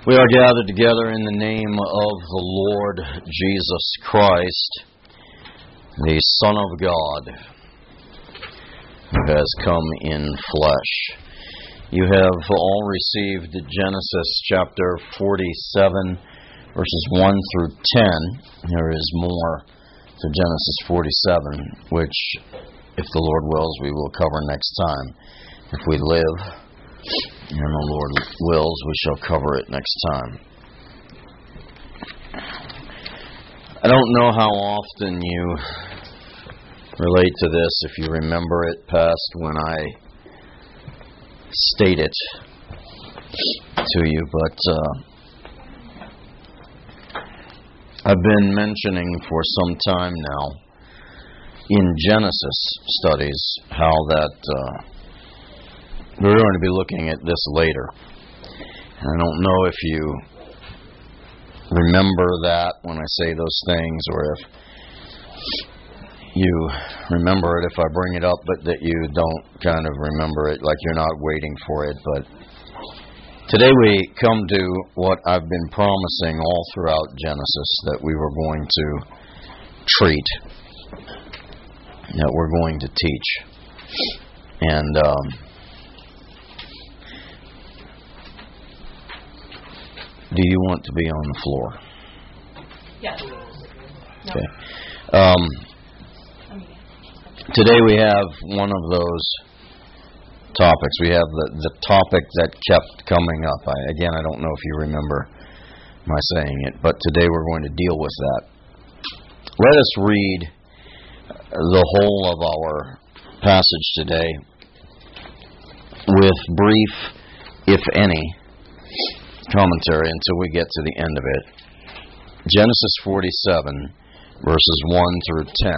We are gathered together in the name of the Lord Jesus Christ, the Son of God, who has come in flesh. You have all received Genesis chapter 47, verses 1 through 10. There is more to Genesis 47, which, if the Lord wills, we will cover next time. If we live, and the Lord wills, we shall cover it next time. I don't know how often you relate to this, if you remember it past when I state it to you, but I've been mentioning for some time now in Genesis studies how that we're going to be looking at this later. And I don't know if you remember that when I say those things, or if you remember it if I bring it up, but that you don't kind of remember it, like you're not waiting for it. But today we come to what I've been promising all throughout Genesis that we were going to treat, that we're going to teach. And do you want to be on the floor? Yes. Okay. Today we have one of those topics. We have the topic that kept coming up. I don't know if you remember my saying it, but today we're going to deal with that. Let us read the whole of our passage today with brief, if any, commentary until we get to the end of it. Genesis 47, verses 1 through 10.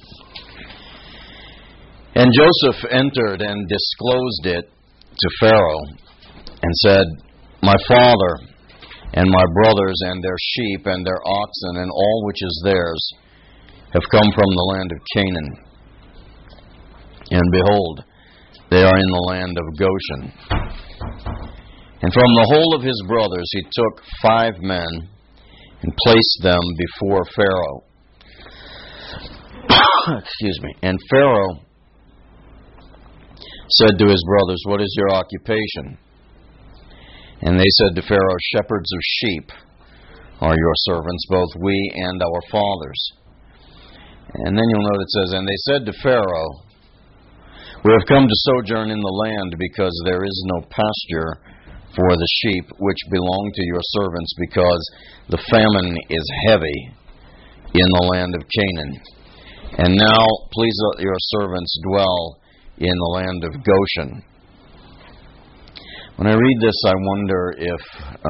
And Joseph entered and disclosed it to Pharaoh and said, My father and my brothers and their sheep and their oxen and all which is theirs have come from the land of Canaan. And behold, they are in the land of Goshen. And from the whole of his brothers he took 5 men and placed them before Pharaoh. Excuse me. And Pharaoh said to his brothers, What is your occupation? And they said to Pharaoh, Shepherds of sheep are your servants, both we and our fathers. And then you'll note it says, And they said to Pharaoh, We have come to sojourn in the land because there is no pasture for the sheep which belong to your servants, because the famine is heavy in the land of Canaan. And now please let your servants dwell in the land of Goshen. When I read this, I wonder if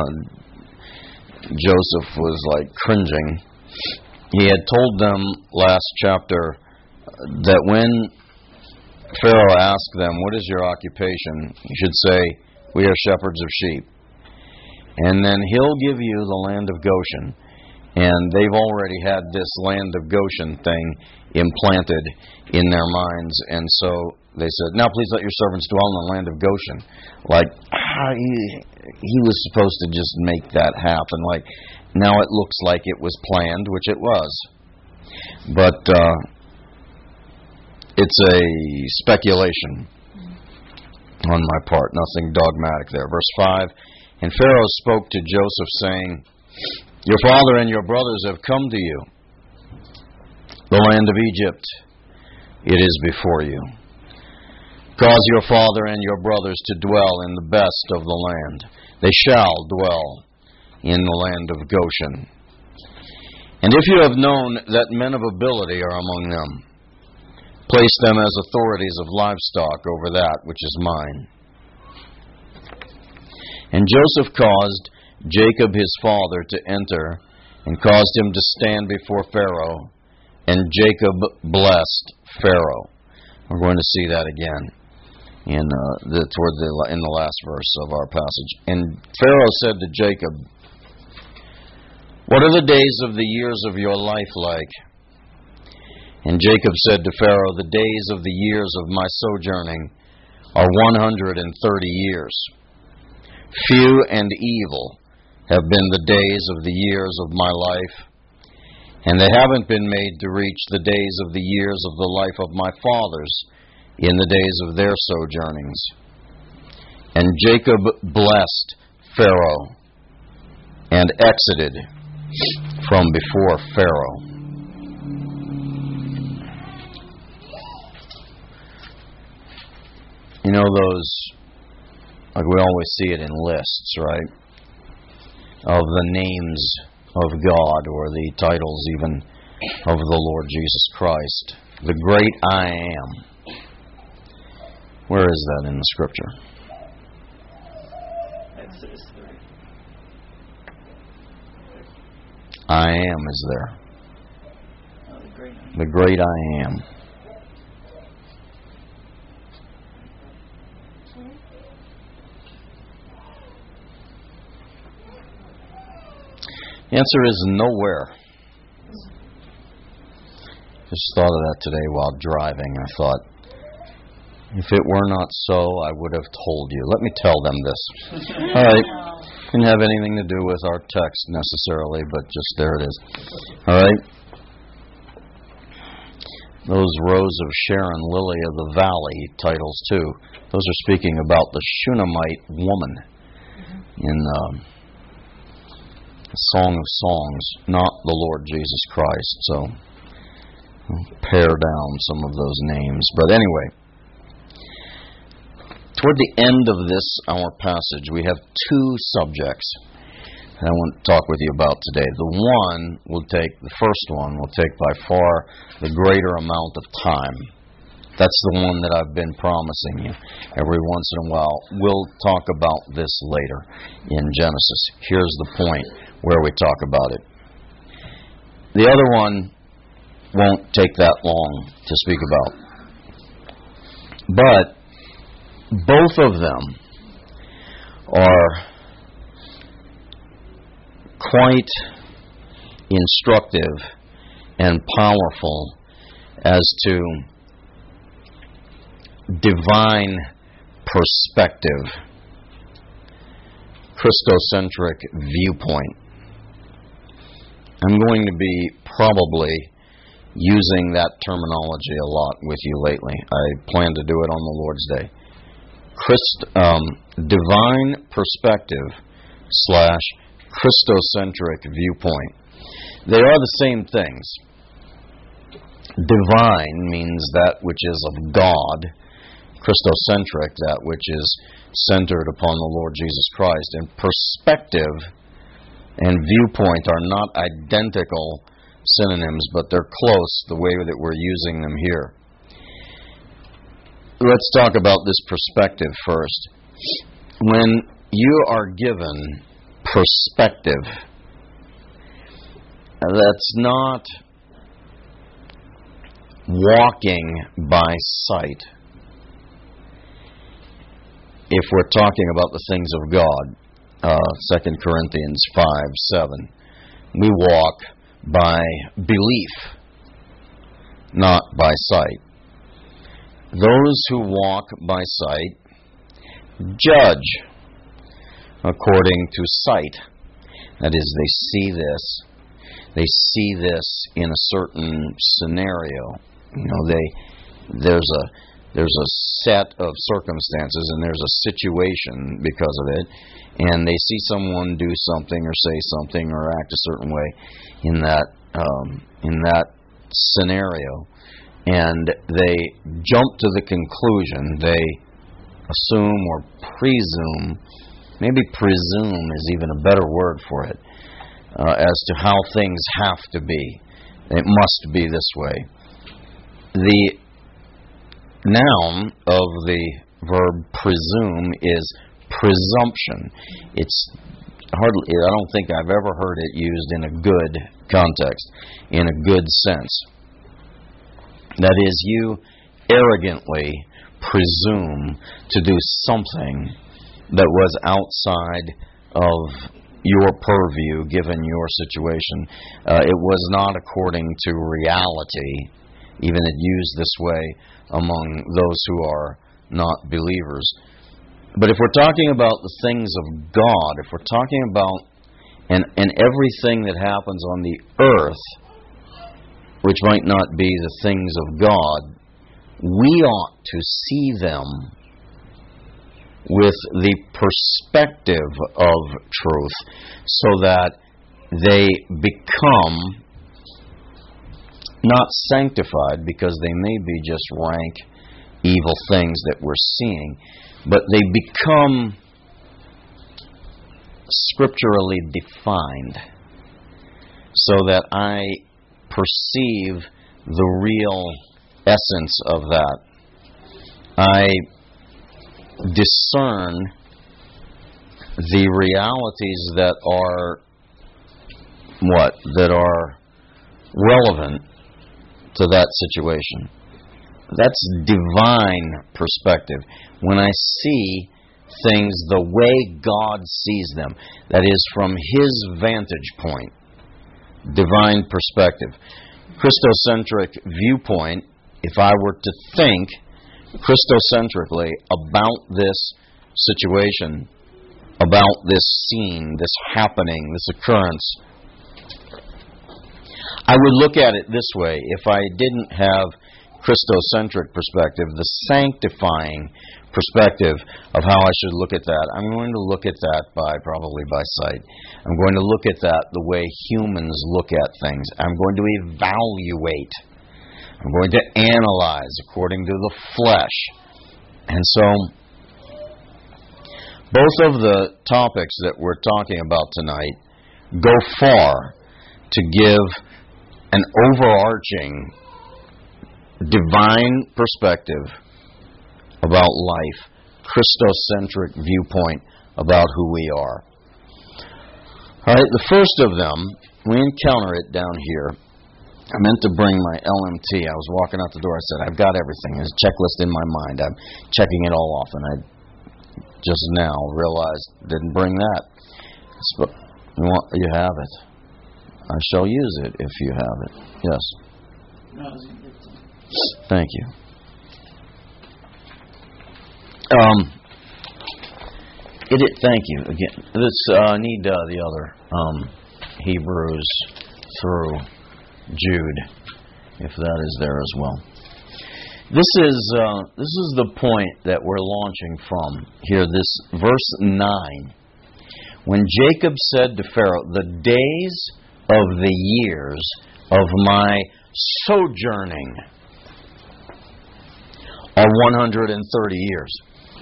Joseph was like cringing. He had told them last chapter that when Pharaoh asked them, What is your occupation? You should say, We are shepherds of sheep. And then he'll give you the land of Goshen. And they've already had this land of Goshen thing implanted in their minds. And so they said, Now please let your servants dwell in the land of Goshen. Like, he was supposed to just make that happen. Like, now it looks like it was planned, which it was. But it's a speculation on my part, nothing dogmatic there. Verse 5, And Pharaoh spoke to Joseph, saying, Your father and your brothers have come to you. The land of Egypt, it is before you. Cause your father and your brothers to dwell in the best of the land. They shall dwell in the land of Goshen. And if you have known that men of ability are among them, place them as authorities of livestock over that which is mine. And Joseph caused Jacob his father to enter, and caused him to stand before Pharaoh, and Jacob blessed Pharaoh. We're going to see that again in the last verse of our passage. And Pharaoh said to Jacob, What are the days of the years of your life like? And Jacob said to Pharaoh, The days of the years of my sojourning are 130 years. Few and evil have been the days of the years of my life, and they haven't been made to reach the days of the years of the life of my fathers in the days of their sojournings. And Jacob blessed Pharaoh and exited from before Pharaoh. You know those, like we always see it in lists, right? Of the names of God, or the titles even of the Lord Jesus Christ. The great I am. Where is that in the Scripture? Exodus 3. I am is there. Oh, the great I am. The answer is nowhere. Just thought of that today while driving. I thought, if it were not so, I would have told you. Let me tell them this. All right. Didn't have anything to do with our text necessarily, but just there it is. All right. Those Rose of Sharon, Lily of the Valley titles too. Those are speaking about the Shunammite woman in Song of Songs, not the Lord Jesus Christ. So we'll pare down some of those names. But anyway, toward the end of this, our passage, we have two subjects that I want to talk with you about today. The first one will take by far the greater amount of time. That's the one that I've been promising you every once in a while. We'll talk about this later in Genesis. Here's the point where we talk about it. The other one won't take that long to speak about. But both of them are quite instructive and powerful as to divine perspective, Christocentric viewpoint. I'm going to be probably using that terminology a lot with you lately. I plan to do it on the Lord's Day. Divine perspective / Christocentric viewpoint. They are the same things. Divine means that which is of God. Christocentric, that which is centered upon the Lord Jesus Christ. And perspective and viewpoint are not identical synonyms, but they're close the way that we're using them here. Let's talk about this perspective first. When you are given perspective, that's not walking by sight. If we're talking about the things of God, 2 Corinthians 5:7, we walk by belief, not by sight. Those who walk by sight judge according to sight. That is, they see this. They see this in a certain scenario. You know, there's a set of circumstances and there's a situation because of it, and they see someone do something or say something or act a certain way in that scenario, and they jump to the conclusion. They assume or presume, maybe presume is even a better word for it, as to how things have to be. It must be this way. The noun of the verb presume is presumption. It's hardly, I don't think I've ever heard it used in a good context, in a good sense. That is, you arrogantly presume to do something that was outside of your purview given your situation. It was not according to reality, even it used this way among those who are not believers. But if we're talking about the things of God, if we're talking about and everything that happens on the earth, which might not be the things of God, we ought to see them with the perspective of truth, so that they become not sanctified, because they may be just rank evil things that we're seeing, but they become scripturally defined, so that I perceive the real essence of that. I discern the realities that are relevant to that situation. That's divine perspective. When I see things the way God sees them, that is, from His vantage point, divine perspective. Christocentric viewpoint, if I were to think Christocentrically about this situation, about this scene, this happening, this occurrence, I would look at it this way. If I didn't have Christocentric perspective, the sanctifying perspective of how I should look at that, I'm going to look at that probably by sight. I'm going to look at that the way humans look at things. I'm going to evaluate. I'm going to analyze according to the flesh. And so, both of the topics that we're talking about tonight go far to give an overarching divine perspective about life, Christocentric viewpoint about who we are. All right, the first of them, we encounter it down here. I meant to bring my LMT. I was walking out the door. I said, I've got everything. There's a checklist in my mind. I'm checking it all off, and I just now realized didn't bring that. So, you have it. I shall use it if you have it. Yes. Thank you. Thank you again. Let's need the other Hebrews through Jude, if that is there as well. This is the point that we're launching from here. This verse 9, when Jacob said to Pharaoh, "The days of the years of my sojourning are 130 years.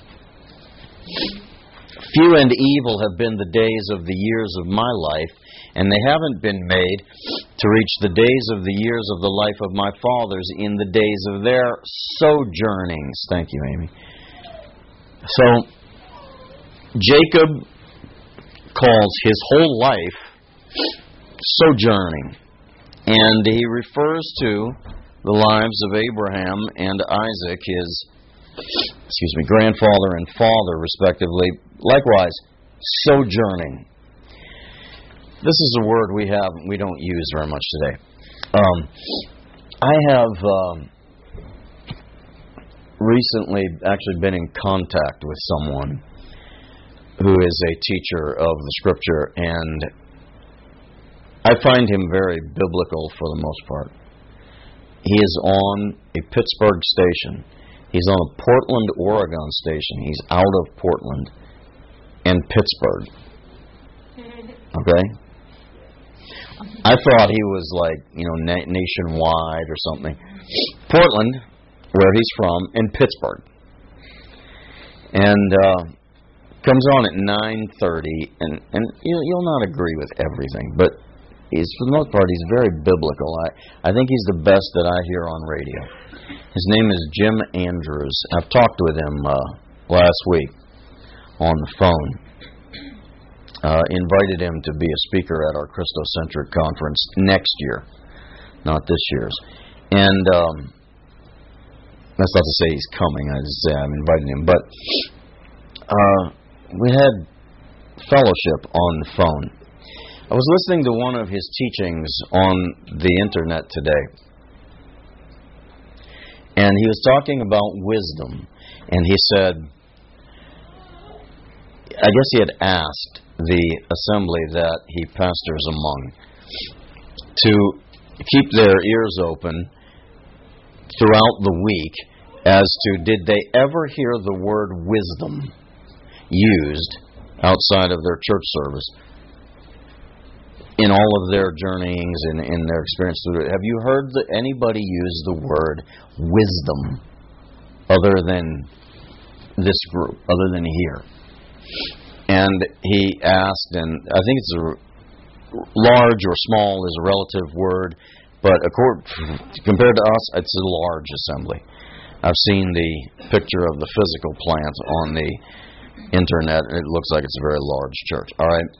Few and evil have been the days of the years of my life, and they haven't been made to reach the days of the years of the life of my fathers in the days of their sojournings." Thank you, Amy. So, Jacob calls his whole life sojourning, and he refers to the lives of Abraham and Isaac, his grandfather and father, respectively, likewise sojourning. This is a word we don't use very much today. I have recently actually been in contact with someone who is a teacher of the Scripture, and I find him very biblical for the most part. He is on a Pittsburgh station. He's on a Portland, Oregon station. He's out of Portland and Pittsburgh. Okay? I thought he was nationwide or something. Portland, where he's from, and Pittsburgh. And comes on at 9:30, and you'll not agree with everything, but for the most part, he's very biblical. I think he's the best that I hear on radio. His name is Jim Andrews. I've talked with him last week on the phone. Invited him to be a speaker at our Christocentric conference next year, not this year's. And that's not to say he's coming. I just say I'm inviting him. But we had fellowship on the phone. I was listening to one of his teachings on the internet today, and he was talking about wisdom, and he said, I guess he had asked the assembly that he pastors among to keep their ears open throughout the week as to did they ever hear the word wisdom used outside of their church service in all of their journeyings and in their experience through it. Have you heard anybody use the word wisdom other than this group, other than here? And he asked, and I think it's large or small is a relative word, but compared to us, it's a large assembly. I've seen the picture of the physical plant on the internet, and it looks like it's a very large church. All right.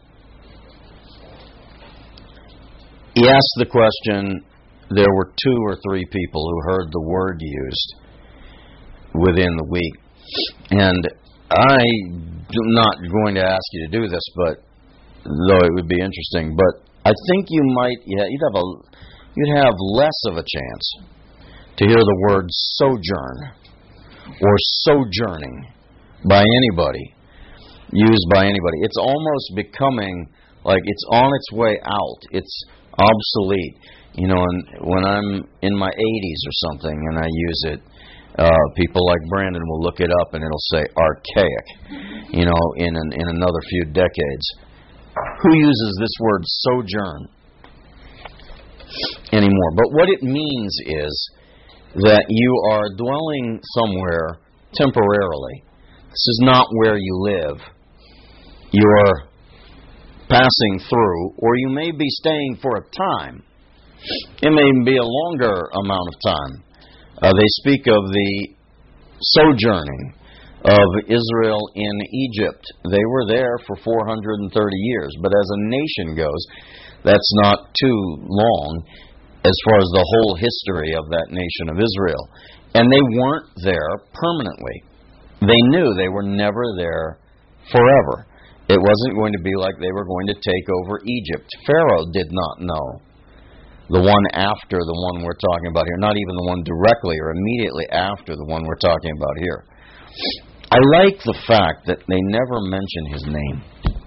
He asked the question, there were 2 or 3 people who heard the word used within the week. And I'm not going to ask you to do this, but though it would be interesting, but I think you might, you'd have less of a chance to hear the word sojourn or sojourning by anybody, used by anybody. It's almost becoming like it's on its way out. It's obsolete. And when I'm in my 80s or something and I use it, people like Brandon will look it up and it'll say archaic, in another few decades. Who uses this word sojourn anymore? But what it means is that you are dwelling somewhere temporarily. This is not where you live. You're passing through, or you may be staying for a time. It may even be a longer amount of time. They speak of the sojourning of Israel in Egypt. They were there for 430 years, but as a nation goes, that's not too long as far as the whole history of that nation of Israel. And they weren't there permanently. They knew they were never there forever. It wasn't going to be like they were going to take over Egypt. Pharaoh did not know. The one after the one we're talking about here, not even the one directly or immediately after the one we're talking about here. I like the fact that they never mention his name.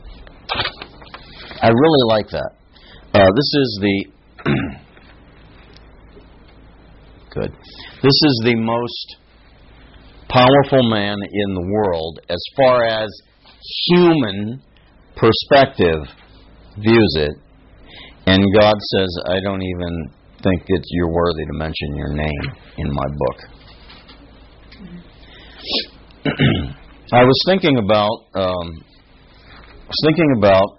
I really like that. This is the good. This is the most powerful man in the world as far as human perspective views it. And God says, I don't even think that you're worthy to mention your name in my book. I was thinking about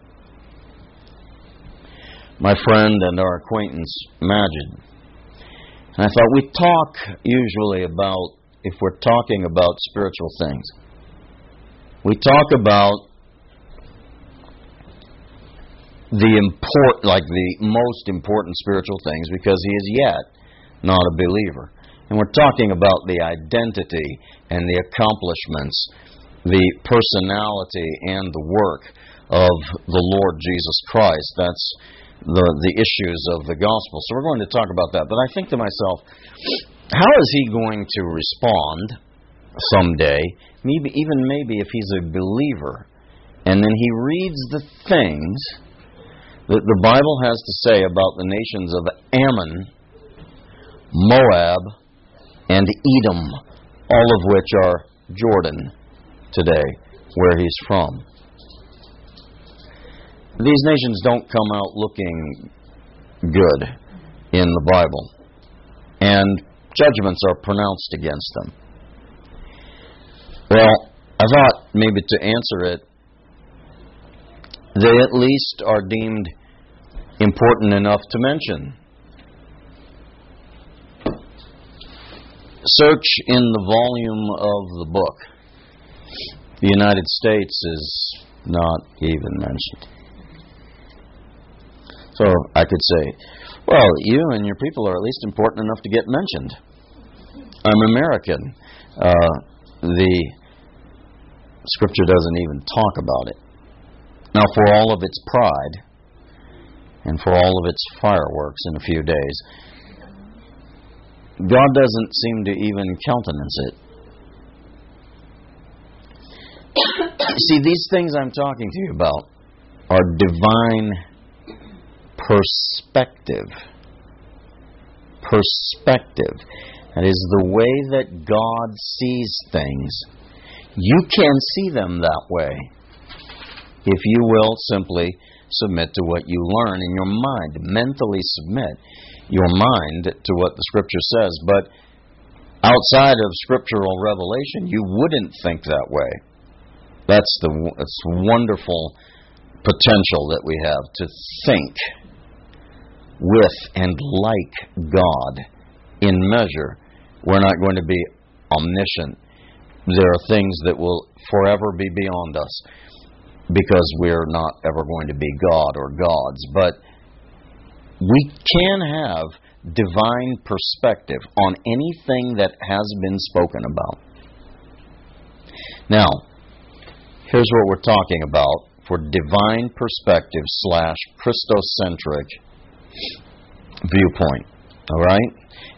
my friend and our acquaintance Majid. And I thought we talk usually about, if we're talking about spiritual things, we talk about the most important spiritual things because he is yet not a believer. And we're talking about the identity and the accomplishments, the personality and the work of the Lord Jesus Christ. That's the issues of the gospel. So we're going to talk about that. But I think to myself, how is he going to respond someday, maybe if he's a believer, and then he reads the things that the Bible has to say about the nations of Ammon, Moab, and Edom, all of which are Jordan today, where he's from. These nations don't come out looking good in the Bible, and judgments are pronounced against them. Well, I thought maybe to answer it, they at least are deemed important enough to mention. Search in the volume of the book. The United States is not even mentioned. So I could say, well, you and your people are at least important enough to get mentioned. I'm American. The Scripture doesn't even talk about it. Now, for all of its pride and for all of its fireworks in a few days, God doesn't seem to even countenance it. See, these things I'm talking to you about are divine perspective. Perspective. That is the way that God sees things. You can see them that way if you will simply submit to what you learn in your mind. Mentally submit your mind to what the Scripture says. But outside of scriptural revelation, you wouldn't think that way. That's wonderful potential that we have to think with and like God in measure. We're not going to be omniscient. There are things that will forever be beyond us because we're not ever going to be God or gods. But we can have divine perspective on anything that has been spoken about. Now, here's what we're talking about for divine perspective / Christocentric viewpoint. All right?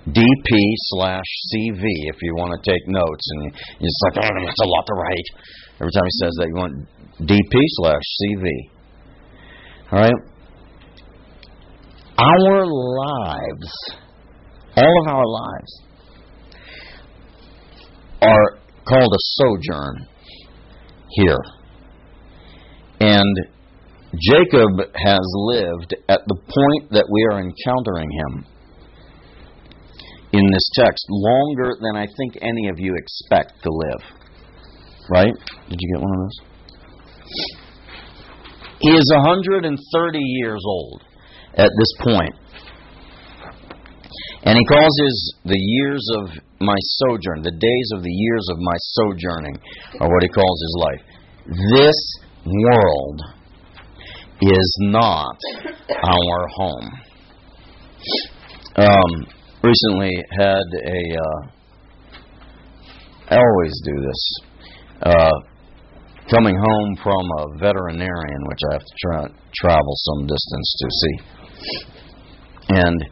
DP/CV, if you want to take notes. And you're just like, oh, that's a lot to write. Every time he says that, you want DP/CV. All right? Our lives, all of our lives, are called a sojourn here. And Jacob has lived at the point that we are encountering him in this text longer than I think any of you expect to live. Right? Did you get one of those? He is 130 years old at this point. And he calls the years of my sojourn, the days of the years of my sojourning, are what he calls his life. This world is not our home. Recently had I always do this, coming home from a veterinarian, which I have to travel some distance to see. And,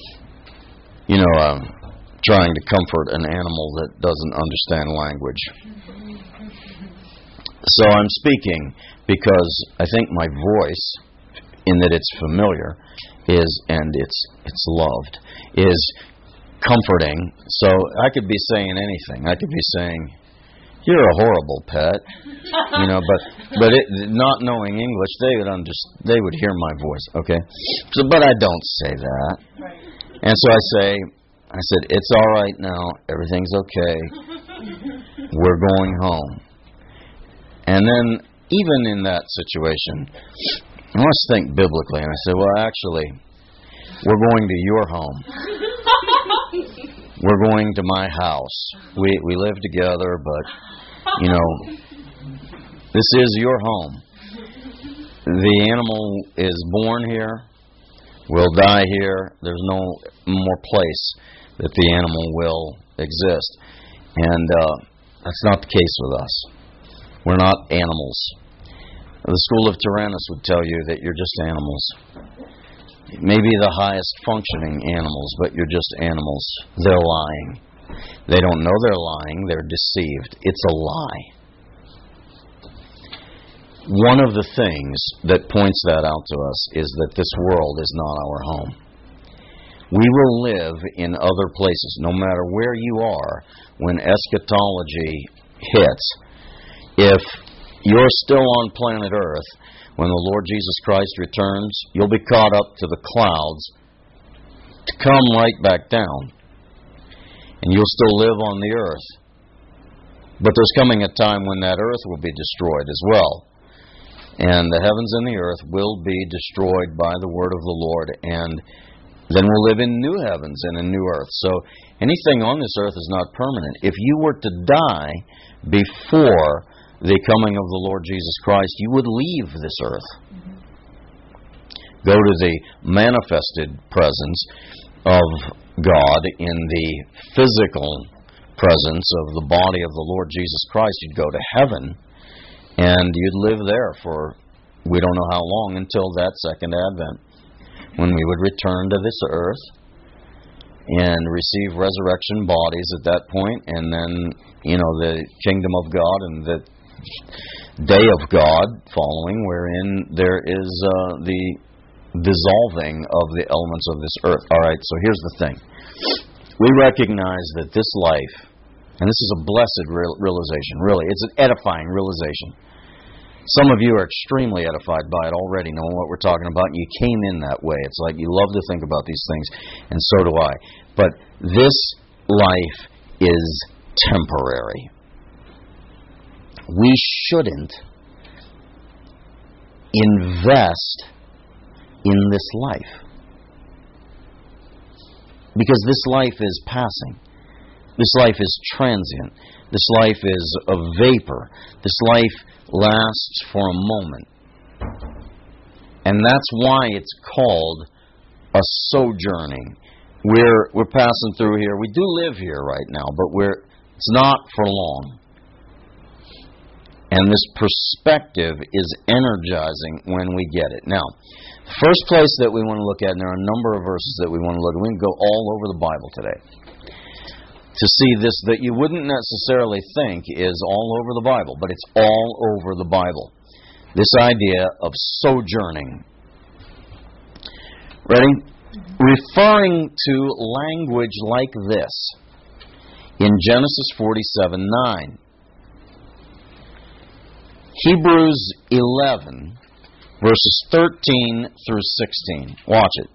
trying to comfort an animal that doesn't understand language. So I'm speaking because I think my voice, in that it's familiar, and it's loved, is comforting. So I could be saying anything. I could be saying, "You're a horrible pet," but not knowing English, they would hear my voice. Okay, but I don't say that, and so I said, "It's all right now. Everything's okay. We're going home." And then, even in that situation, I must think biblically, and I said, "Well, actually, we're going to your home. We're going to my house. We live together, but this is your home. The animal is born here, will die here. There's no more place that the animal will exist." And that's not the case with us. We're not animals. The school of Tyrannus would tell you that you're just animals. Maybe the highest functioning animals, but you're just animals. They're lying. They don't know they're lying. They're deceived. It's a lie. One of the things that points that out to us is that this world is not our home. We will live in other places, no matter where you are, when eschatology hits. If you're still on planet Earth, when the Lord Jesus Christ returns, you'll be caught up to the clouds to come right back down. And you'll still live on the earth. But there's coming a time when that earth will be destroyed as well. And the heavens and the earth will be destroyed by the word of the Lord. And then we'll live in new heavens and a new earth. So anything on this earth is not permanent. If you were to die before the coming of the Lord Jesus Christ, you would leave this earth. Go to the manifested presence of God in the physical presence of the body of the Lord Jesus Christ. You'd go to heaven, and you'd live there for we don't know how long, until that second advent, when we would return to this earth and receive resurrection bodies at that point, and then, the kingdom of God and the day of God following, wherein there is the dissolving of the elements of this earth. All right, so here's the thing. We recognize that this life, and this is a blessed realization, really. It's an edifying realization. Some of you are extremely edified by it already, knowing what we're talking about. You came in that way. It's like you love to think about these things, and so do I. But this life is temporary. We shouldn't invest in this life, because this life is passing. This life is transient. This life is a vapor. This life lasts for a moment. And that's why it's called a sojourning. We're passing through here. We do live here right now, but it's not for long. And this perspective is energizing when we get it. Now, the first place that we want to look at, and there are a number of verses that we want to look at. We can go all over the Bible today to see this that you wouldn't necessarily think is all over the Bible, but it's all over the Bible. This idea of sojourning. Ready? Referring to language like this in Genesis 47:9. Hebrews 11, verses 13 through 16. Watch it.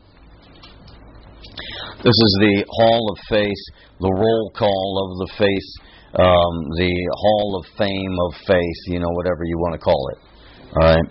This is the Hall of Faith, the roll call of the faith, the Hall of Fame of faith, whatever you want to call it. All right.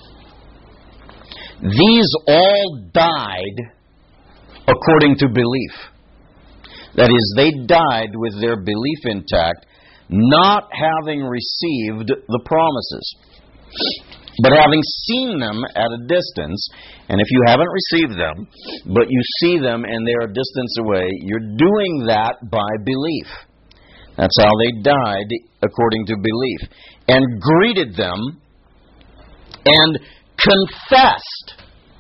These all died according to belief. That is, they died with their belief intact, not having received the promises, but having seen them at a distance. And if you haven't received them, but you see them and they are a distance away, you're doing that by belief. That's how they died, according to belief. And greeted them and confessed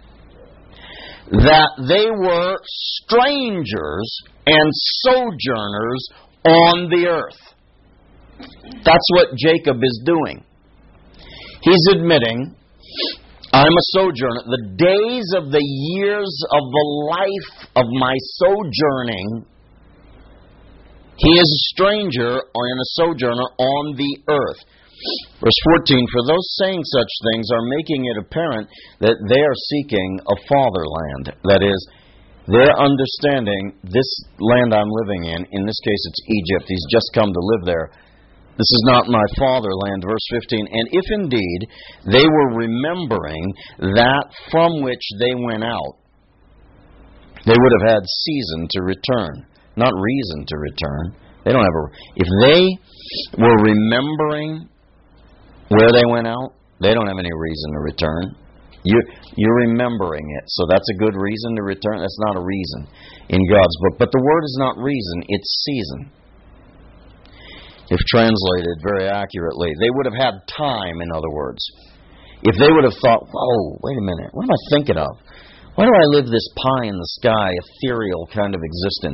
that they were strangers and sojourners on the earth. That's what Jacob is doing. He's admitting, I'm a sojourner. The days of the years of the life of my sojourning, he is a stranger and a sojourner on the earth. Verse 14, for those saying such things are making it apparent that they are seeking a fatherland. That is, they're understanding this land I'm living in this case it's Egypt. He's just come to live there. This is not my fatherland, verse 15. And if indeed they were remembering that from which they went out, they would have had season to return, not reason to return. They don't have if they were remembering where they went out, they don't have any reason to return. You're remembering it, so that's a good reason to return. That's not a reason in God's book. But the word is not reason, it's season. If translated very accurately, they would have had time, in other words. If they would have thought, whoa, wait a minute, what am I thinking of? Why do I live this pie in the sky, ethereal kind of existence?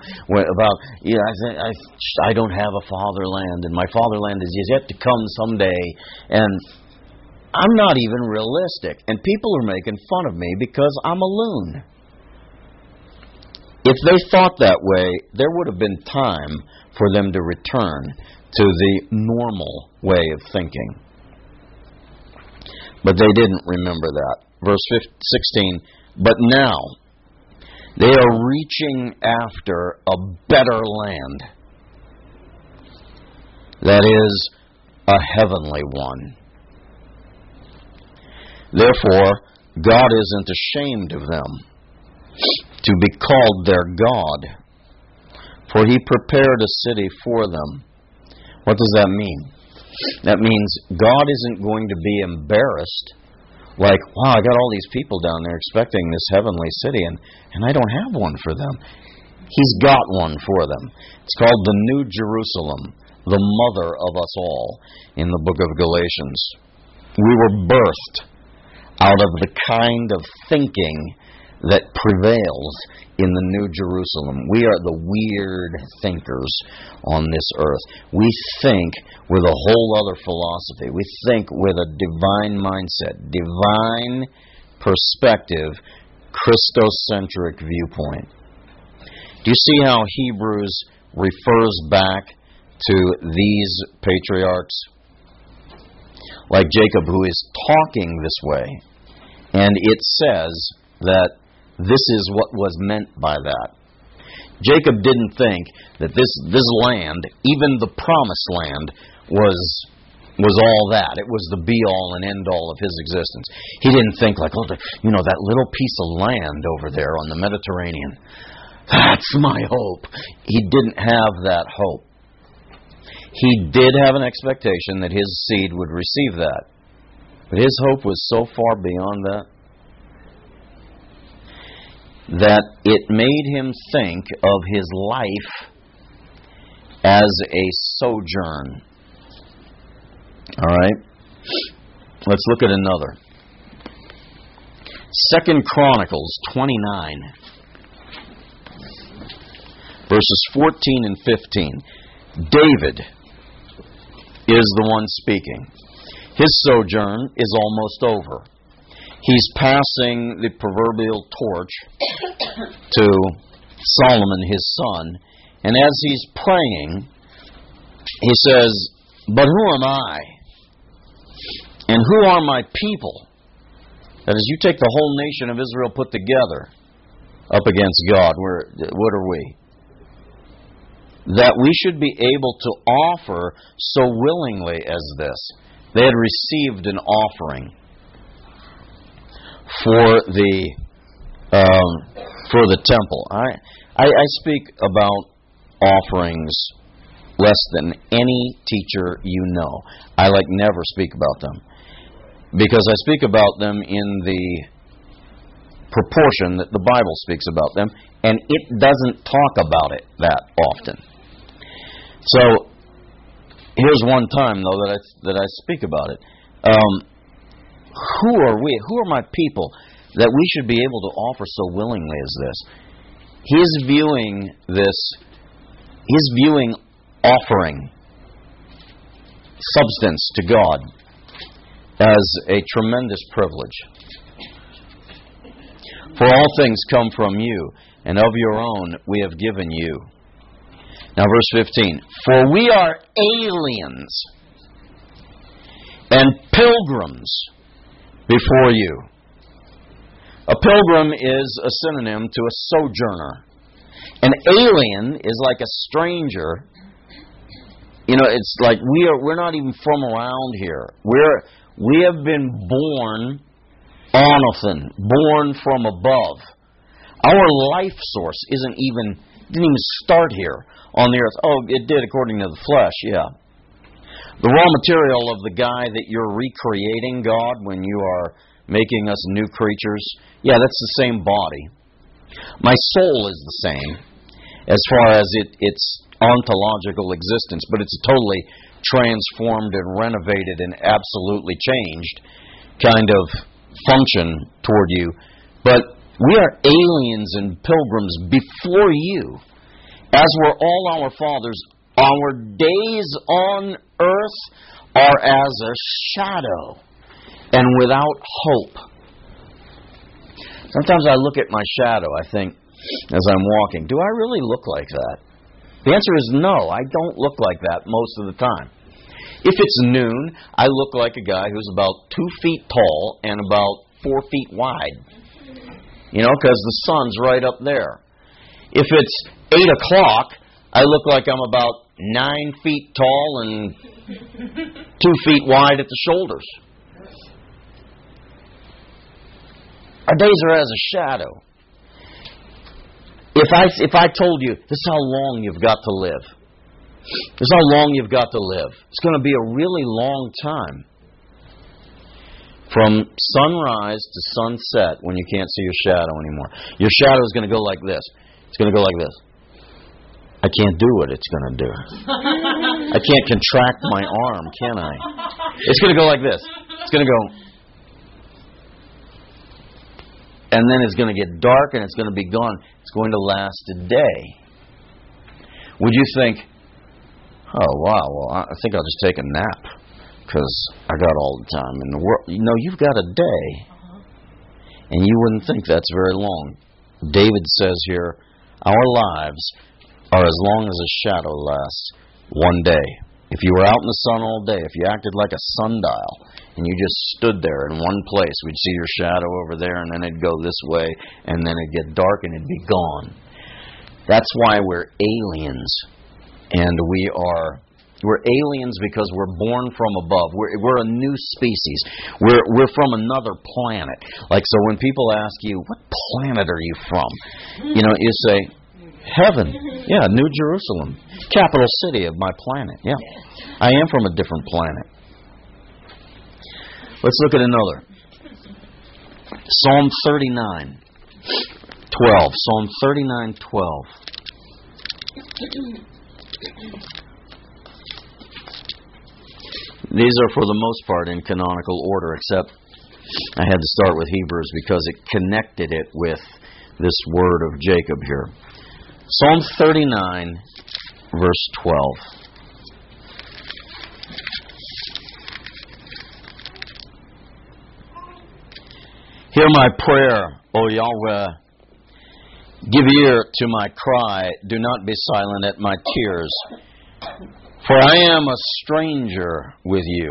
I don't have a fatherland, and my fatherland is yet to come someday, and I'm not even realistic, and people are making fun of me because I'm a loon. If they thought that way, there would have been time for them to return to the normal way of thinking. But they didn't remember that. Verse 16, but now they are reaching after a better land. That is, a heavenly one. Therefore, God isn't ashamed of them to be called their God, for He prepared a city for them. What does that mean? That means God isn't going to be embarrassed, like, wow, I got all these people down there expecting this heavenly city, and I don't have one for them. He's got one for them. It's called the New Jerusalem, the mother of us all, in the book of Galatians. We were birthed out of the kind of thinking that prevails in the New Jerusalem. We are the weird thinkers on this earth. We think with a whole other philosophy. We think with a divine mindset, divine perspective, Christocentric viewpoint. Do you see how Hebrews refers back to these patriarchs? Like Jacob, who is talking this way. And it says that this is what was meant by that. Jacob didn't think that this land, even the promised land, was all that. It was the be-all and end-all of his existence. He didn't think like, that little piece of land over there on the Mediterranean, that's my hope. He didn't have that hope. He did have an expectation that his seed would receive that. But his hope was so far beyond that it made him think of his life as a sojourn. All right? Let's look at another. 2 Chronicles 29, verses 14 and 15. David is the one speaking. His sojourn is almost over. He's passing the proverbial torch to Solomon, his son. And as he's praying, he says, "But who am I? And who are my people?" That is, you take the whole nation of Israel put together up against God. What are we? That we should be able to offer so willingly as this. They had received an offering for the temple. I speak about offerings less than any teacher you know. I never speak about them, because I speak about them in the proportion that the Bible speaks about them, and it doesn't talk about it that often. So here's one time though that I speak about it. Who are we? Who are my people that we should be able to offer so willingly as this? He's viewing offering substance to God as a tremendous privilege. For all things come from you, and of your own we have given you. Now verse 15. For we are aliens and pilgrims before you. A pilgrim is a synonym to a sojourner. An alien is like a stranger. It's like we're not even from around here. We have been born anothen, born from above. Our life source didn't even start here on the earth. Oh, it did according to the flesh, yeah. The raw material of the guy that you're recreating, God, when you are making us new creatures, yeah, that's the same body. My soul is the same as far as its ontological existence, but it's totally transformed and renovated and absolutely changed kind of function toward you. But we are aliens and pilgrims before you, as were all our fathers. Our days on earth are as a shadow and without hope. Sometimes I look at my shadow, I think, as I'm walking, do I really look like that? The answer is no, I don't look like that most of the time. If it's noon, I look like a guy who's about 2 feet tall and about 4 feet wide. Because the sun's right up there. If it's 8 o'clock, I look like I'm about 9 feet tall and 2 feet wide at the shoulders. Our days are as a shadow. If I told you, this is how long you've got to live. This is how long you've got to live. It's going to be a really long time. From sunrise to sunset, when you can't see your shadow anymore. Your shadow is going to go like this. It's going to go like this. I can't do what it's going to do. I can't contract my arm, can I? It's going to go like this. It's going to go. and then it's going to get dark and it's going to be gone. It's going to last a day. Would you think, oh, wow, well, I think I'll just take a nap because I got all the time in the world. You've got a day. And you wouldn't think that's very long. David says here, our lives are as long as a shadow lasts one day. If you were out in the sun all day, if you acted like a sundial, and you just stood there in one place, we'd see your shadow over there, and then it'd go this way, and then it'd get dark, and it'd be gone. That's why we're aliens. And we're aliens because we're born from above. We're a new species. We're from another planet. Like, so when people ask you, what planet are you from? You say, heaven. Yeah, New Jerusalem. Capital city of my planet. Yeah. I am from a different planet. Let's look at another. Psalm 39:12. Psalm 39:12. These are for the most part in canonical order, except I had to start with Hebrews because it connected it with this word of Jacob here. Psalm 39, verse 12. Hear my prayer, O Yahweh. Give ear to my cry. Do not be silent at my tears. For I am a stranger with you,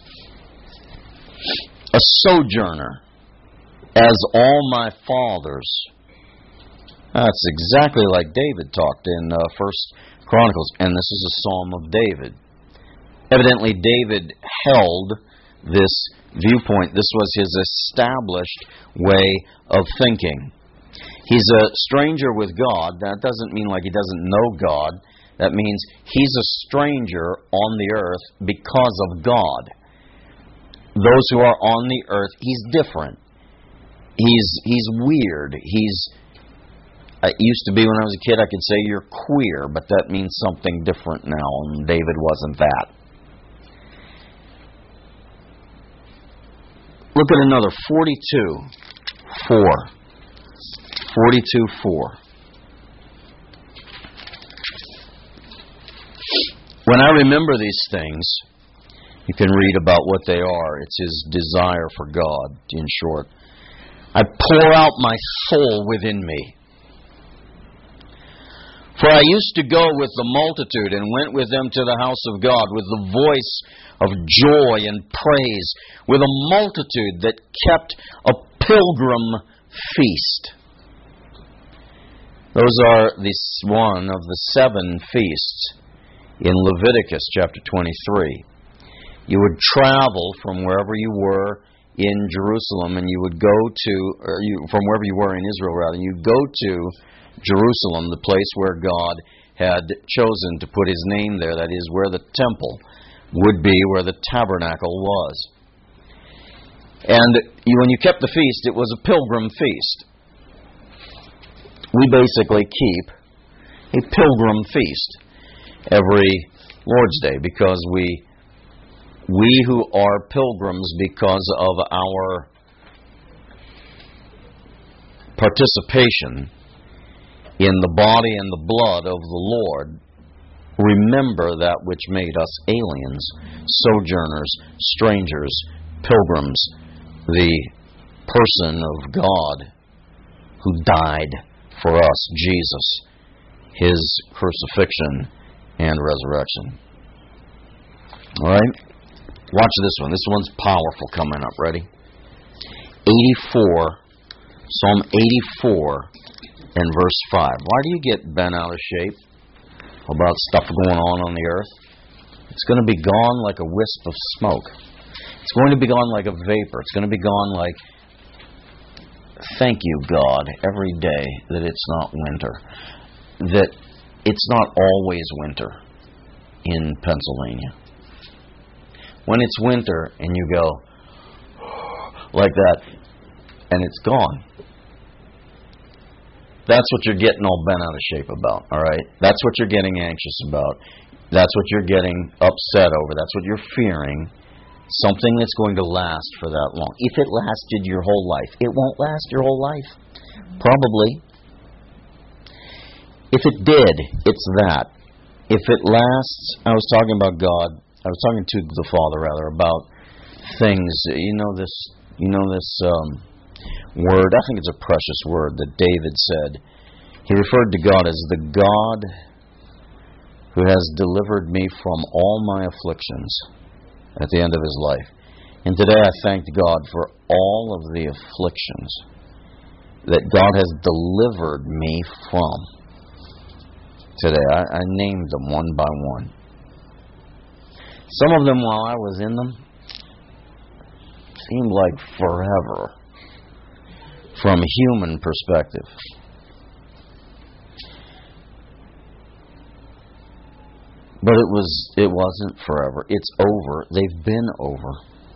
a sojourner, as all my fathers. That's exactly like David talked in 1 Chronicles, and this is a psalm of David. Evidently, David held this viewpoint. This was his established way of thinking. He's a stranger with God. That doesn't mean like he doesn't know God. That means he's a stranger on the earth because of God. Those who are on the earth, he's different. He's weird. It used to be when I was a kid, I could say you're queer, but that means something different now, and David wasn't that. Look at another, 42:4. 42:4. When I remember these things, you can read about what they are. It's his desire for God, in short. I pour out my soul within me. For I used to go with the multitude and went with them to the house of God with the voice of joy and praise, with a multitude that kept a pilgrim feast. Those are one of the 7 feasts in Leviticus chapter 23. You would travel from wherever you were in Jerusalem, and you would go to, from wherever you were in Israel, rather, you'd go to Jerusalem, the place where God had chosen to put his name there, that is, where the temple would be, where the tabernacle was. And when you kept the feast, it was a pilgrim feast. We basically keep a pilgrim feast every Lord's Day because we who are pilgrims because of our participation in the body and the blood of the Lord, remember that which made us aliens, sojourners, strangers, pilgrims, the person of God who died for us, Jesus, his crucifixion and resurrection. All right? Watch this one. This one's powerful coming up. Ready? 84, Psalm 84 and verse 5. Why do you get bent out of shape about stuff going on the earth? It's going to be gone like a wisp of smoke. It's going to be gone like a vapor. It's going to be gone like, thank you, God, every day that it's not winter. That it's not always winter in Pennsylvania. When it's winter and you go like that and it's gone, that's what you're getting all bent out of shape about, all right? That's what you're getting anxious about. That's what you're getting upset over. That's what you're fearing. something that's going to last for that long. If it lasted your whole life, it won't last your whole life. Probably. If it did, it's that. If it lasts, I was talking about God. I was talking to the Father, rather, about things. You know this word. I think it's a precious word that David said. He referred to God as the God who has delivered me from all my afflictions at the end of his life. And today I thank God for all of the afflictions that God has delivered me from. Today, I named them one by one. Some of them, while I was in them, seemed like forever from a human perspective. But it wasn't forever. It's over. They've been over.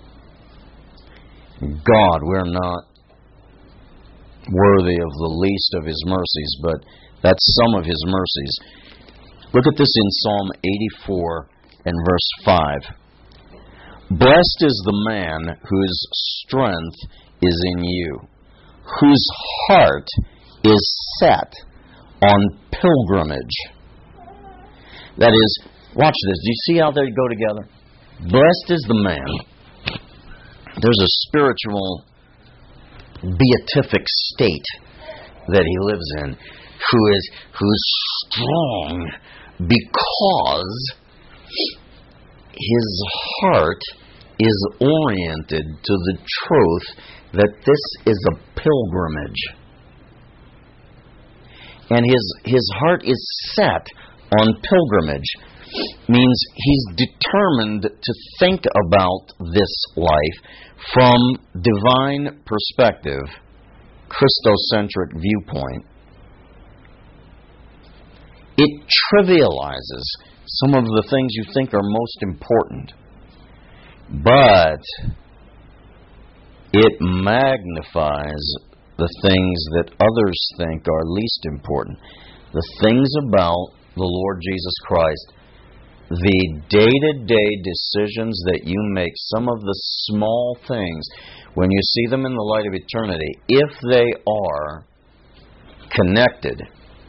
God, we're not worthy of the least of His mercies, but that's some of His mercies. Look at this in Psalm 84 and verse 5. Blessed is the man whose strength is in you, whose heart is set on pilgrimage. That is, watch this. Do you see how they go together? Blessed is the man. There's a spiritual beatific state that he lives in, who's strong because his heart is oriented to the truth that this is a pilgrimage. And his heart is set on pilgrimage. Means he's determined to think about this life from divine perspective, Christocentric viewpoint. It trivializes some of the things you think are most important, but it magnifies the things that others think are least important. The things about the Lord Jesus Christ, the day-to-day decisions that you make, some of the small things, when you see them in the light of eternity, if they are connected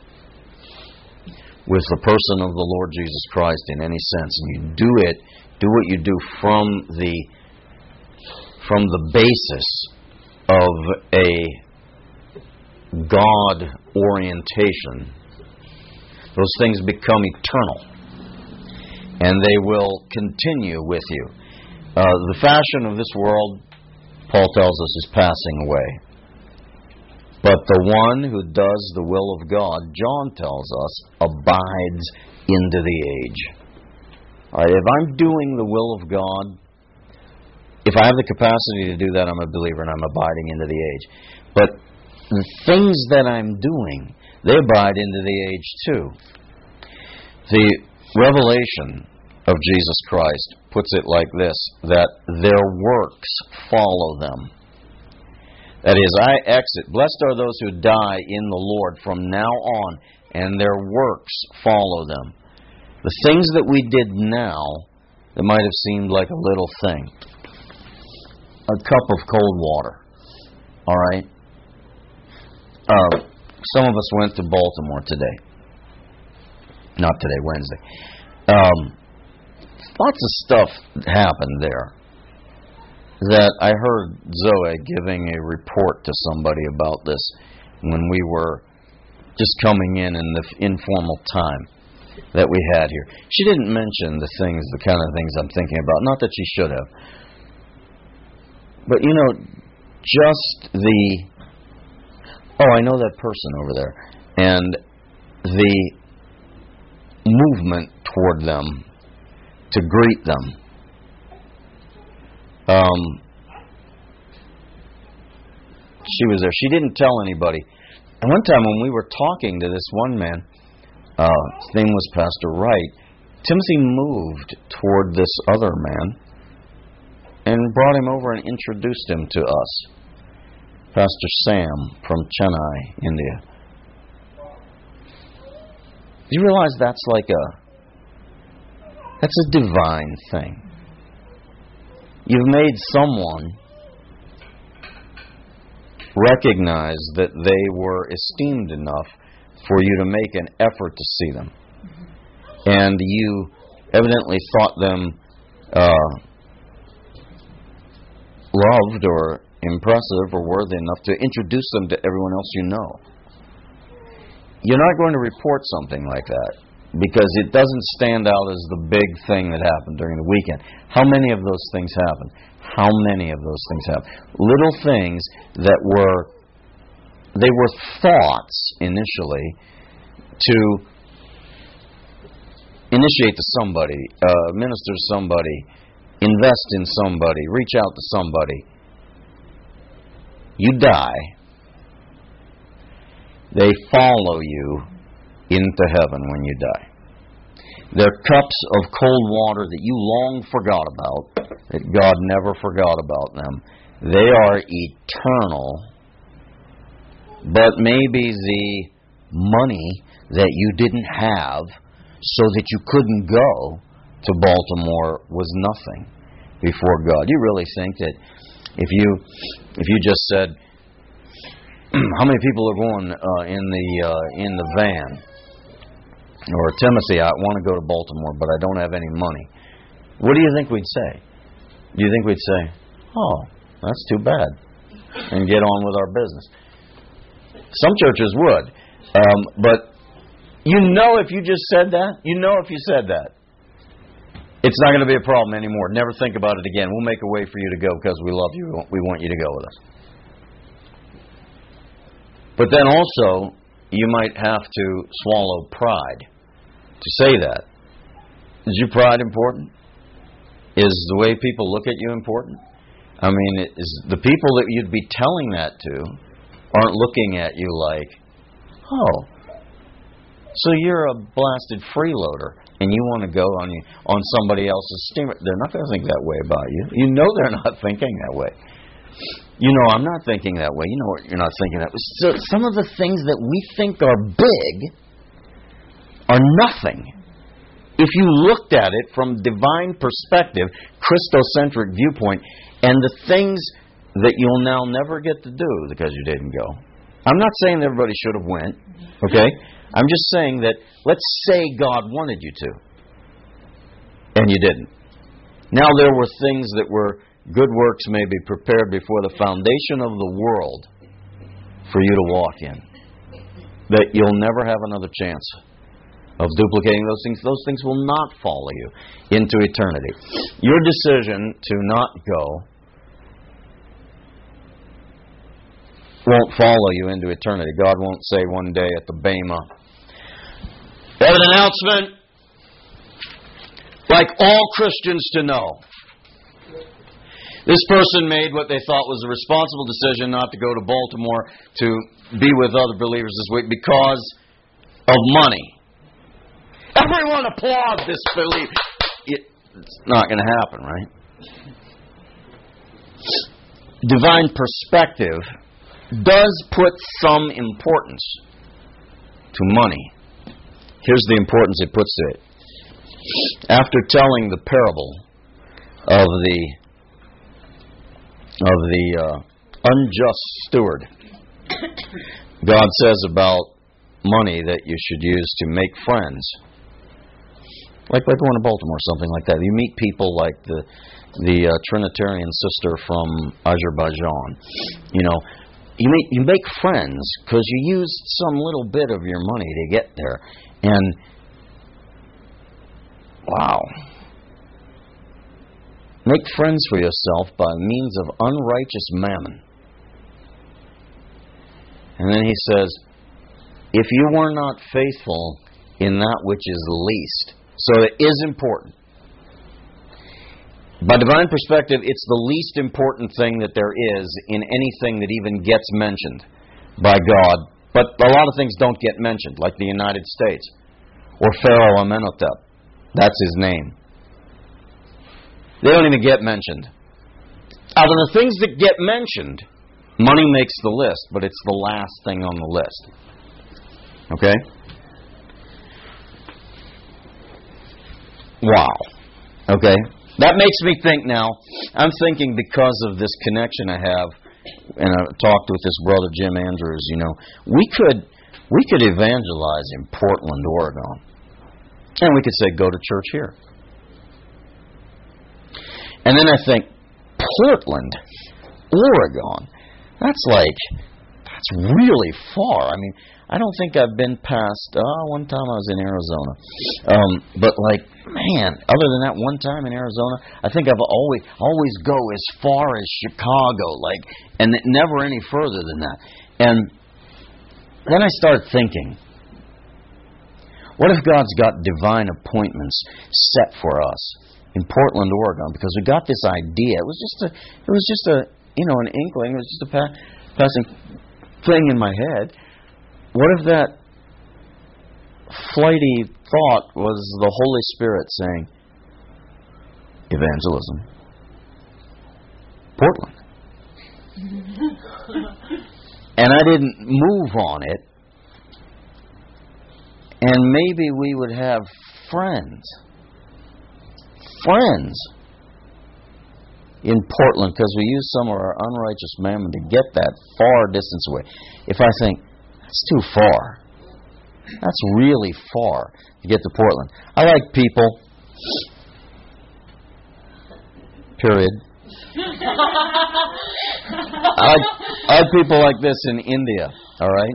with the person of the Lord Jesus Christ in any sense, and you do what you do from the basis of a God orientation, those things become eternal. And they will continue with you. The fashion of this world, Paul tells us, is passing away. But the one who does the will of God, John tells us, abides into the age. All right, if I'm doing the will of God, if I have the capacity to do that, I'm a believer and I'm abiding into the age. But the things that I'm doing, they abide into the age too. The revelation of Jesus Christ puts it like this, that their works follow them. That is, I exit. Blessed are those who die in the Lord from now on, and their works follow them. The things that we did now that might have seemed like a little thing. A cup of cold water. All right? Some of us went to Baltimore today. Not today, Wednesday. Lots of stuff happened there that I heard Zoe giving a report to somebody about this when we were just coming in the informal time that we had here. She didn't mention the kind of things I'm thinking about. Not that she should have. But, just I know that person over there. And the movement toward them to greet them. She was there. She didn't tell anybody. And one time when we were talking to this one man, his name was Pastor Wright, Timothy moved toward this other man and brought him over and introduced him to us. Pastor Sam from Chennai, India. Do you realize that's a divine thing? You've made someone recognize that they were esteemed enough for you to make an effort to see them. And you evidently thought them loved or impressive or worthy enough to introduce them to everyone else you know. You're not going to report something like that because it doesn't stand out as the big thing that happened during the weekend. How many of those things happened? How many of those things happened? Little things that were thoughts initially to initiate to somebody, minister to somebody, invest in somebody, reach out to somebody. You die. They follow you into heaven when you die. They're cups of cold water that you long forgot about, that God never forgot about them. They are eternal, but maybe the money that you didn't have so that you couldn't go to Baltimore was nothing before God. You really think that if you just said, how many people are going in the van? Or, Timothy, I want to go to Baltimore, but I don't have any money. What do you think we'd say? Do you think we'd say, oh, that's too bad, and get on with our business? Some churches would. But you know if you just said that, it's not going to be a problem anymore. Never think about it again. We'll make a way for you to go because we love you. We want you to go with us. But then also, you might have to swallow pride to say that. Is your pride important? Is the way people look at you important? I mean, is the people that you'd be telling that to aren't looking at you like, oh, so you're a blasted freeloader and you want to go on somebody else's steamer. They're not going to think that way about you. You know they're not thinking that way. You know I'm not thinking that way. You know you're not thinking that way. So some of the things that we think are big are nothing. If you looked at it from divine perspective, Christocentric viewpoint, and the things that you'll now never get to do because you didn't go. I'm not saying everybody should have went, okay? I'm just saying that let's say God wanted you to, and you didn't. Now there were things that were good works may be prepared before the foundation of the world for you to walk in, that you'll never have another chance of duplicating those things. Those things will not follow you into eternity. Your decision to not go won't follow you into eternity. God won't say one day at the Bema, "There's an announcement like all Christians to know. This person made what they thought was a responsible decision not to go to Baltimore to be with other believers this week because of money. Everyone applaud this belief." It's not going to happen, right? Divine perspective does put some importance to money. Here's the importance it puts to it. After telling the parable of the unjust steward, God says about money that you should use to make friends. Like by going to Baltimore, something like that. You meet people like the Trinitarian sister from Azerbaijan. You know, you make friends because you used some little bit of your money to get there. And wow. Make friends for yourself by means of unrighteous mammon. And then he says, if you were not faithful in that which is least, so it is important. By divine perspective, it's the least important thing that there is in anything that even gets mentioned by God. But a lot of things don't get mentioned, like the United States or Pharaoh Amenhotep. That's his name. They don't even get mentioned. Out of the things that get mentioned, money makes the list, but it's the last thing on the list. Okay? Wow. Okay? That makes me think now, I'm thinking because of this connection I have, and I talked with this brother Jim Andrews, we could evangelize in Portland, Oregon. And we could say, go to church here. And then I think, Portland, Oregon, that's really far. I mean, I don't think I've been past, one time I was in Arizona. But man, other than that one time in Arizona, I think I've always go as far as Chicago, and never any further than that. And then I started thinking, what if God's got divine appointments set for us in Portland, Oregon? Because we got this idea. It was just a an inkling. It was just a passing thing in my head. What if that flighty thought was the Holy Spirit saying, evangelism, Portland? And I didn't move on it. And maybe we would have friends in Portland, because we use some of our unrighteous mammon to get that far distance away. If I think, that's too far. That's really far to get to Portland. I like people. Period. I like people like this in India. All right.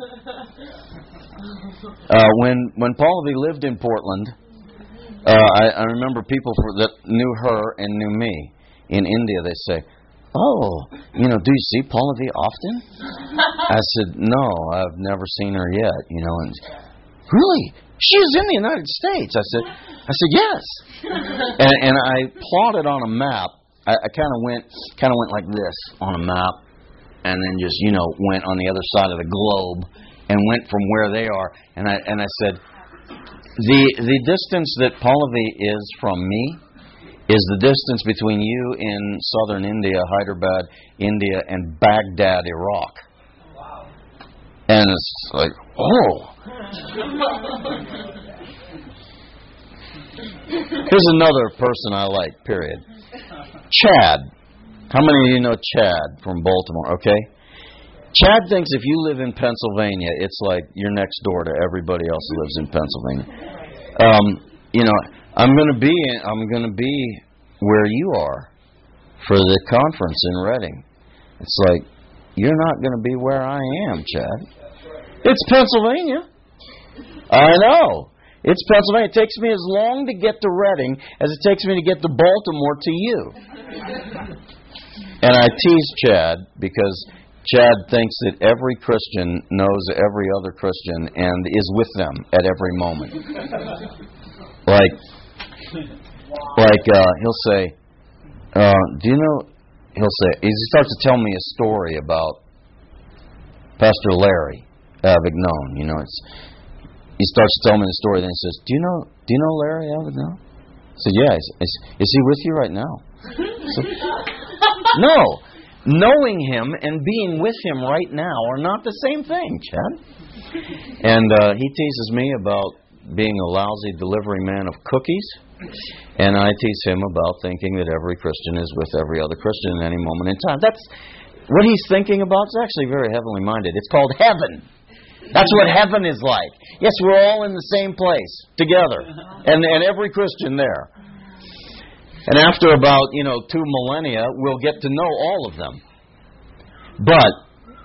When Paula V lived in Portland, I remember people that knew her and knew me in India. They say, "Oh, do you see Paula V often?" I said, "No, I've never seen her yet." And really, she's in the United States. I said, "Yes." And I plotted on a map. I kind of went like this on a map, and then just went on the other side of the globe and went from where they are. And I said, the distance that Paula V is from me is the distance between you in southern India, Hyderabad, India, and Baghdad, Iraq. Wow. And it's like, oh. Here's another person I like, period. Chad. How many of you know Chad from Baltimore? Okay. Chad thinks if you live in Pennsylvania, it's like you're next door to everybody else who lives in Pennsylvania. I'm going to be where you are for the conference in Reading. It's like, you're not going to be where I am, Chad. It's Pennsylvania. I know. It's Pennsylvania. It takes me as long to get to Reading as it takes me to get to Baltimore to you. And I tease Chad because Chad thinks that every Christian knows every other Christian and is with them at every moment. He'll say, do you know, he starts to tell me a story about Pastor Larry Avignon. He starts to tell me the story, then he says, do you know Larry Avignon? I said, yeah. Is he with you right now? Said, no. Knowing him and being with him right now are not the same thing, Chad. And he teases me about being a lousy delivery man of cookies, and I tease him about thinking that every Christian is with every other Christian at any moment in time. That's what he's thinking about. It's actually very heavenly minded. It's called heaven. That's what heaven is like. Yes, we're all in the same place together, and every Christian there. And after about 2 millennia, we'll get to know all of them. But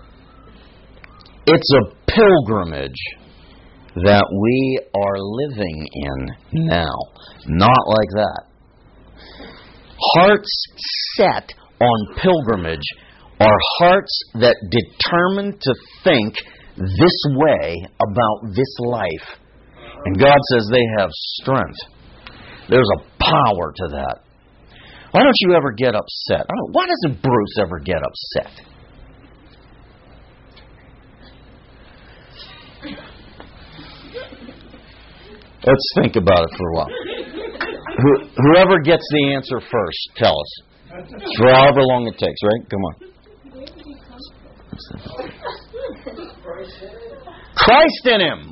it's a pilgrimage that we are living in now. Not like that. Hearts set on pilgrimage are hearts that determine to think this way about this life. And God says they have strength. There's a power to that. Why don't you ever get upset? Why doesn't Bruce ever get upset? Let's think about it for a while. Whoever gets the answer first, tell us. For however long it takes, right? Come on. Christ in him,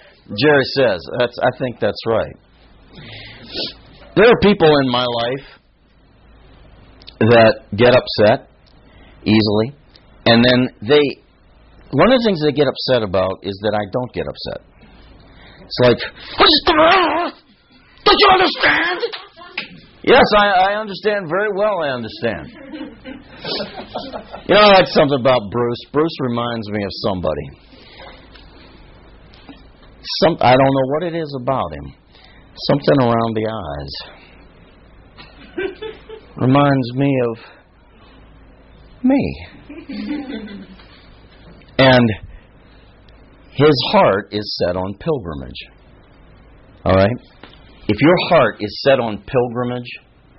Jerry says. I think that's right. There are people in my life that get upset easily, and then one of the things they get upset about is that I don't get upset. It's like, what is the matter? Don't you understand? Yes, I understand very well, I understand. I like something about Bruce. Bruce reminds me of somebody. I don't know what it is about him. Something around the eyes. Reminds me of me. And his heart is set on pilgrimage. All right? If your heart is set on pilgrimage,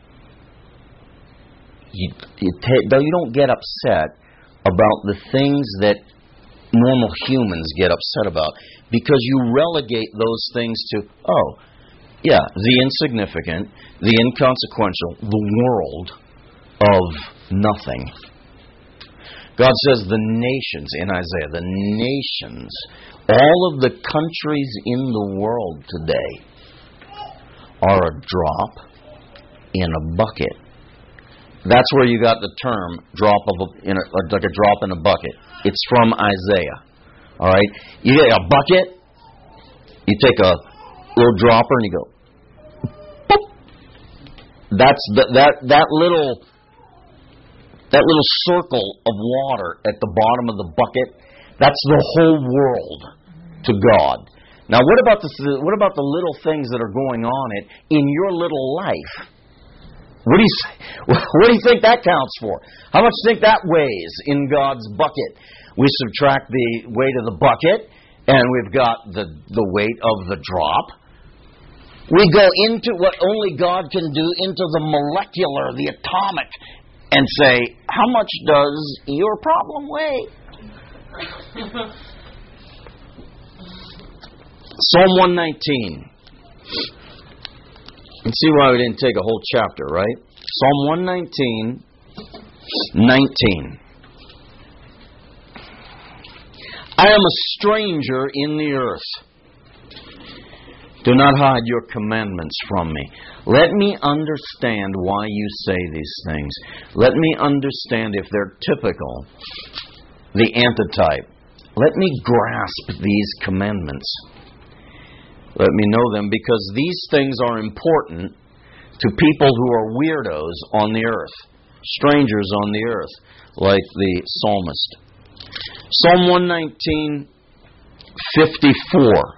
you don't get upset about the things that normal humans get upset about, because you relegate those things to, the insignificant, the inconsequential, the world of nothing. God says the nations, in Isaiah, the nations, all of the countries in the world today are a drop in a bucket. That's where you got the term like a drop in a bucket. It's from Isaiah. All right? You get a bucket, you take a little dropper and you go, boop. That's that little circle of water at the bottom of the bucket. That's the whole world to God. Now, what about the little things that are going on in your little life? What do you think that counts for? How much do you think that weighs in God's bucket? We subtract the weight of the bucket, and we've got the weight of the drop. We go into what only God can do, into the molecular, the atomic, and say, how much does your problem weigh? Psalm 119. And see why we didn't take a whole chapter, right? Psalm 119, 19. I am a stranger in the earth. Do not hide your commandments from me. Let me understand why you say these things. Let me understand if they're typical, the antitype. Let me grasp these commandments. Let me know them, because these things are important to people who are weirdos on the earth, strangers on the earth, like the psalmist. Psalm 119, 54.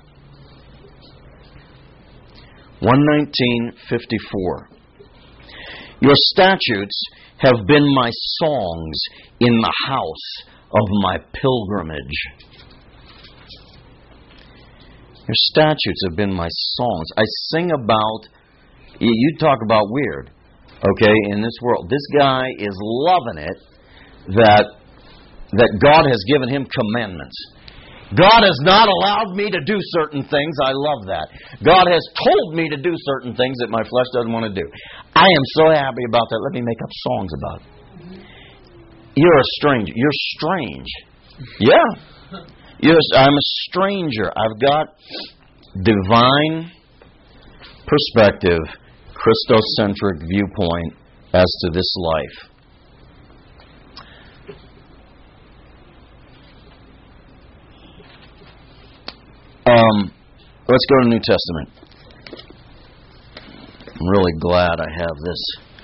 119:54. Your statutes have been my songs in the house of my pilgrimage. Your statutes have been my songs. I sing about, you talk about weird, okay, in this world. This guy is loving it that God has given him commandments. God has not allowed me to do certain things. I love that. God has told me to do certain things that my flesh doesn't want to do. I am so happy about that. Let me make up songs about it. You're a stranger. You're strange. Yeah. I'm a stranger. I've got divine perspective, Christocentric viewpoint as to this life. Let's go to the New Testament. I'm really glad I have this.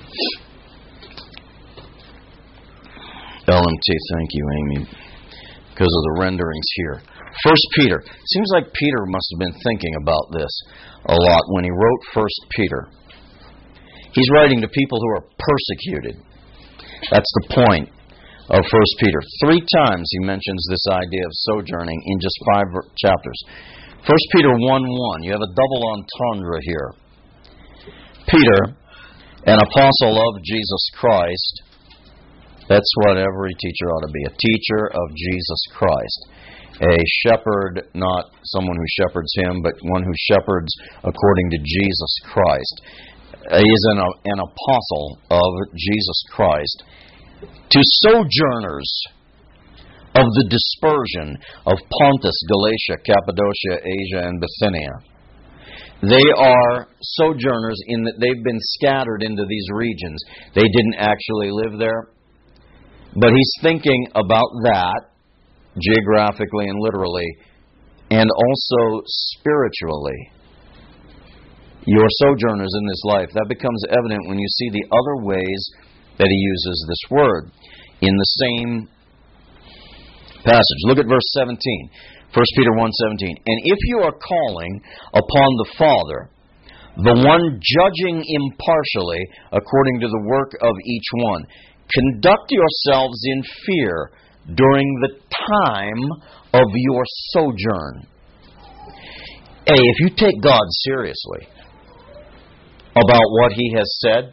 LMT, thank you, Amy, because of the renderings here. 1 Peter. Seems like Peter must have been thinking about this a lot when he wrote 1 Peter. He's writing to people who are persecuted. That's the point of 1 Peter. 3 times he mentions this idea of sojourning in just 5 chapters. 1 Peter 1:1. You have a double entendre here. Peter, an apostle of Jesus Christ. That's what every teacher ought to be. A teacher of Jesus Christ. A shepherd, not someone who shepherds him, but one who shepherds according to Jesus Christ. He is an apostle of Jesus Christ. To sojourners of the dispersion of Pontus, Galatia, Cappadocia, Asia, and Bithynia. They are sojourners in that they've been scattered into these regions. They didn't actually live there. But he's thinking about that, geographically and literally, and also spiritually. You're sojourners in this life. That becomes evident when you see the other ways that he uses this word in the same passage. Look at verse 17. 1 Peter 1:17. And if you are calling upon the Father, the one judging impartially according to the work of each one, conduct yourselves in fear during the time of your sojourn. Hey, if you take God seriously about what He has said,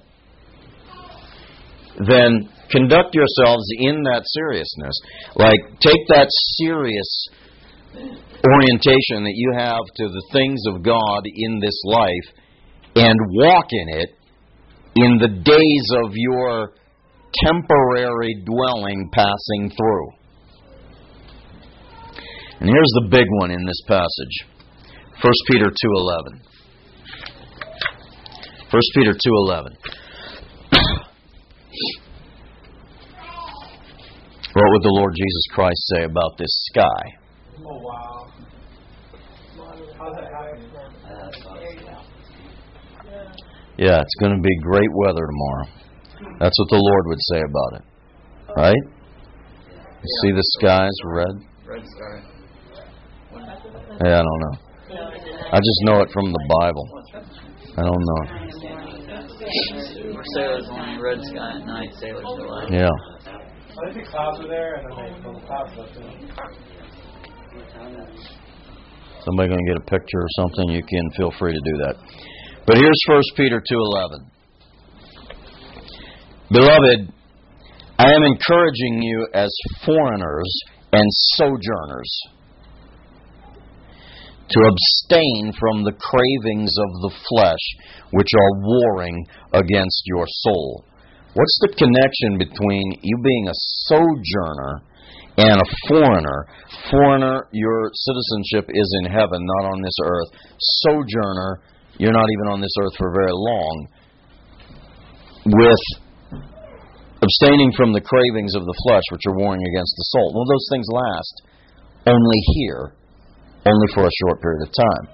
then conduct yourselves in that seriousness. Like, take that serious orientation that you have to the things of God in this life and walk in it in the days of your temporary dwelling passing through. And here's the big one in this passage. 1 Peter 2:11. 1 Peter 2:11. What would the Lord Jesus Christ say about this sky? Oh, wow. How's that happen? Yeah, it's going to be great weather tomorrow. That's what the Lord would say about it. Right? You see the skies red? Red sky. Yeah, I don't know. I just know it from the Bible. I don't know. For sailors, only red sky at night, sailors are like. Yeah. I think the clouds are there, and then they pull the clouds up there. Somebody going to get a picture or something? You can feel free to do that. But here's 1 Peter 2:11. Beloved, I am encouraging you as foreigners and sojourners to abstain from the cravings of the flesh which are warring against your soul. What's the connection between you being a sojourner and a foreigner? Foreigner, your citizenship is in heaven, not on this earth. Sojourner, you're not even on this earth for very long. With abstaining from the cravings of the flesh which are warring against the soul. Well, those things last only here, only for a short period of time.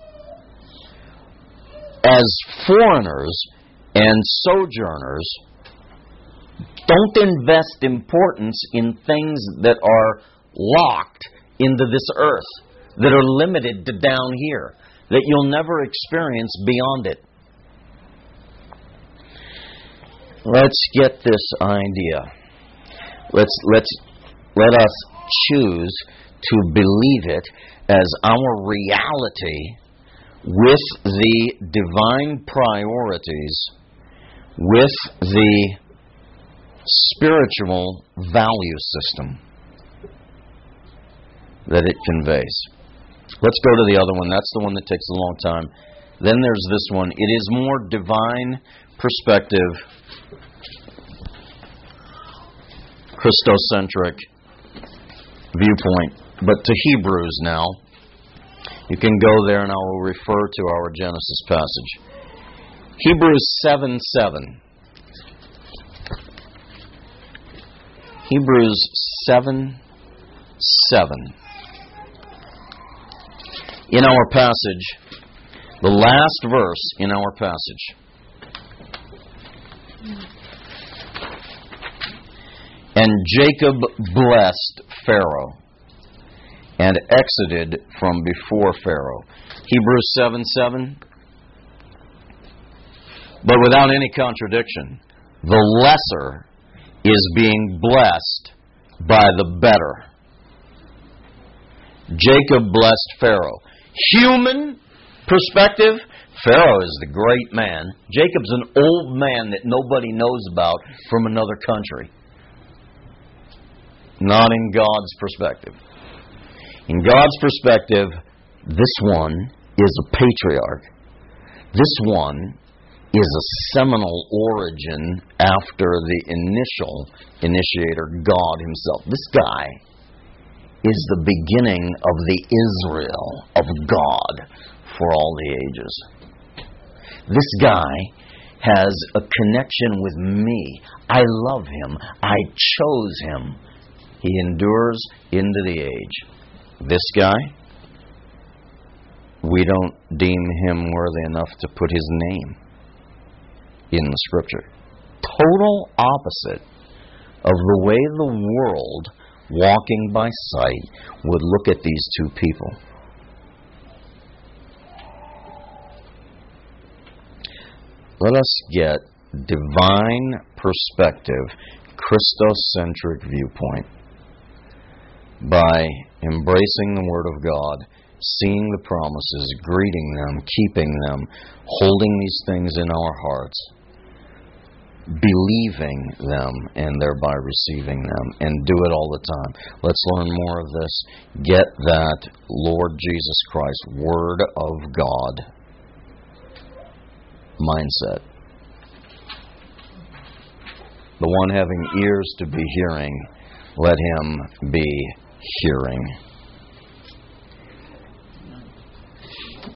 As foreigners and sojourners, don't invest importance in things that are locked into this earth, that are limited to down here, that you'll never experience beyond it. Let's get this idea. Let us choose to believe it as our reality with the divine priorities, with the spiritual value system that it conveys. Let's go to the other one. That's the one that takes a long time. Then there's this one. It is more divine perspective, Christocentric viewpoint. But to Hebrews now. You can go there and I will refer to our Genesis passage. Hebrews 7:7. Hebrews 7:7. In our passage, the last verse in our passage. And Jacob blessed Pharaoh and exited from before Pharaoh. Hebrews 7:7. But without any contradiction, the lesser is being blessed by the better. Jacob blessed Pharaoh. Human perspective, Pharaoh is the great man. Jacob's an old man that nobody knows about from another country. Not in God's perspective. In God's perspective, this one is a patriarch. This one is a seminal origin after the initial initiator, God Himself. This guy is the beginning of the Israel of God for all the ages. This guy has a connection with me. I love him. I chose him. He endures into the age. This guy, we don't deem him worthy enough to put his name in the Scripture. Total opposite of the way the world, walking by sight, would look at these two people. Let us get divine perspective, Christocentric viewpoint, by embracing the Word of God, seeing the promises, greeting them, keeping them, holding these things in our hearts, believing them, and thereby receiving them, and do it all the time. Let's learn more of this. Get that Lord Jesus Christ, Word of God mindset. The one having ears to be hearing, let him be hearing.